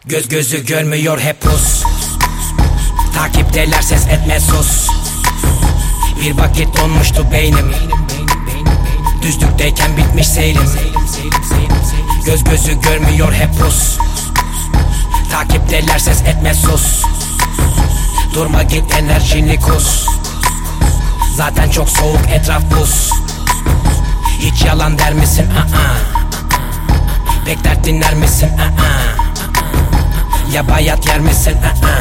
Gözü görmüyor hep pus. Takipteler ses etme sus. Bir vakit donmuştu beynim. Düzlükteyken bitmiş seyrim. Gözü görmüyor hep pus. Takipteler ses etme sus. Durma git enerjini kus. Zaten çok soğuk etraf buz. Hiç yalan der misin? Pek dert dinler misin? Ya bayat yer misin?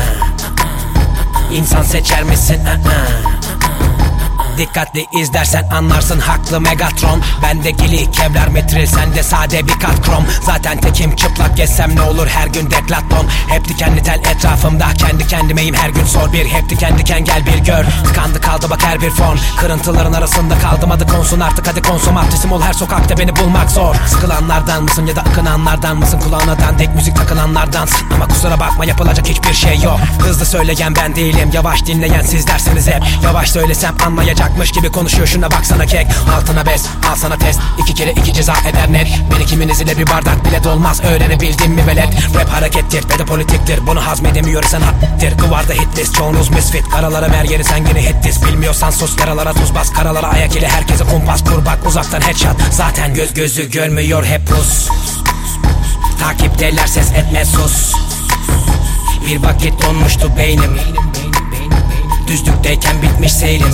İnsan seçer misin? Dikkatli izlersen anlarsın haklı Megatron. Bende gili kevlar metril, sende sade bir kat krom. Zaten tekim çıplak gezsem ne olur her gün deklaton. Hep dikenli tel etrafımda, kendi kendimeyim her gün sor bir. Hep diken diken gel bir gör. Tıkandı kaldı bak her bir fon. Kırıntıların arasında kaldım, adı konsun artık hadi konsomatrisim ol. Her sokakta beni bulmak zor. Sıkılanlardan mısın ya da akınanlardan mısın? Kulağına dandik müzik takılanlardansın. Ama kusura bakma yapılacak hiçbir şey yok. Hızlı söyleyen ben değilim, yavaş dinleyen sizlersiniz hep. Yavaş söylesem anlayacak gibi konuşuyor, şuna baksana kek. Altına bes, al sana test. 2 kere 2 ceza eder net. Beni kiminiz ile bir bardak bile dolmaz. Öğrenebildin mi velet? Rap harekettir ve de politiktir. Bunu hazmedemiyorsan hattir. Kıvarda hitlist, çoğunuz misfit. Karalara ver yeri sen yine hittis. Bilmiyorsan sus, yaralara tuz bas. Karalara ayak ile herkese kumpas kur bak. Uzaktan headshot. Zaten gözü görmüyor hep pus. Takipteler ses etme sus. Bir vakit donmuştu beynim. Düzlükteyken bitmiş seyrim.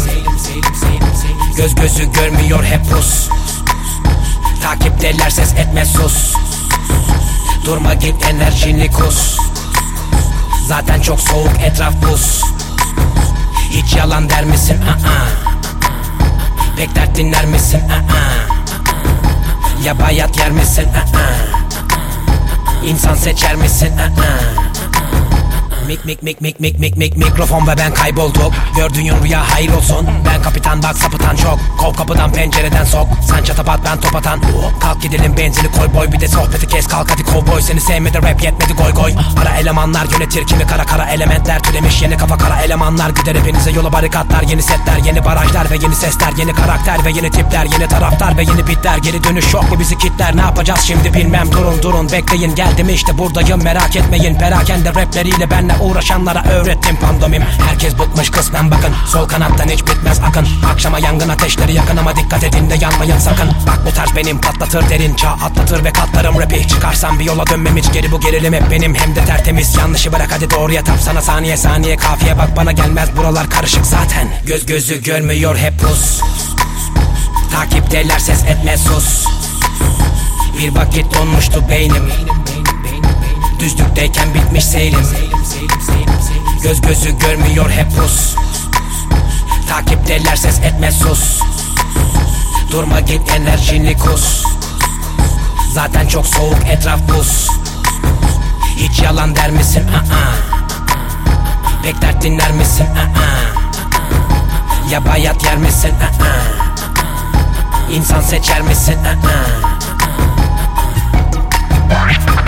Gözü görmüyor hep pus. Takipteler ses etme sus. Durma git enerjini kus. Zaten çok soğuk etraf buz. Hiç yalan der misin? Pek dert dinler misin? Ya bayat yer misin? İnsan seçer misin? Mikrofon ve ben kaybolduk. Gördüğün rüya hayır olsun. Ben kapitan bak sapıtan çok. Kov kapıdan pencereden sok. Sen çatapat ben top atan. Kalk gidelim benzini koy boy. Bir de sohbeti kes kalk hadi kovboy. Seni sevmedi rap yetmedi goy goy. Ara elemanlar yönetir kimi kara elementler. Türemiş yeni kafa kara elemanlar. Gider hepinize yola barikatlar. Yeni setler yeni barajlar ve yeni sesler. Yeni karakter ve yeni tipler. Yeni taraftar ve yeni bitler. Geri dönüş yok mu bizi kitler? Ne yapacağız şimdi bilmem. Durun bekleyin geldim işte buradayım merak etmeyin. Perakende rapleriyle benle uğraşanlara öğrettim pandomim. Herkes bıkmış kısmen bakın. Sol kanattan hiç bitmez akın. Akşama yangın ateşleri yakın ama dikkat edin de yanmayın sakın. Bak bu tarz benim patlatır derin çağ atlatır ve katlarım rapi. Çıkarsam bir yola dönmem hiç geri bu gerilim hep benim hem de tertemiz. Yanlışı bırak hadi doğruya tap sana saniye kafiye bak bana gelmez buralar karışık zaten. Gözü görmüyor hep pus. Takipteler ses etme sus. Bir vakit donmuştu beynim. Düzlükteyken bitmiş seyrim. Gözü görmüyor hep pus. Takipteler ses etme sus. Durma git enerjini kus. Zaten çok soğuk etraf buz. Hiç yalan der misin? Pek dert dinler misin? Ya bayat yer misin? İnsan seçer misin?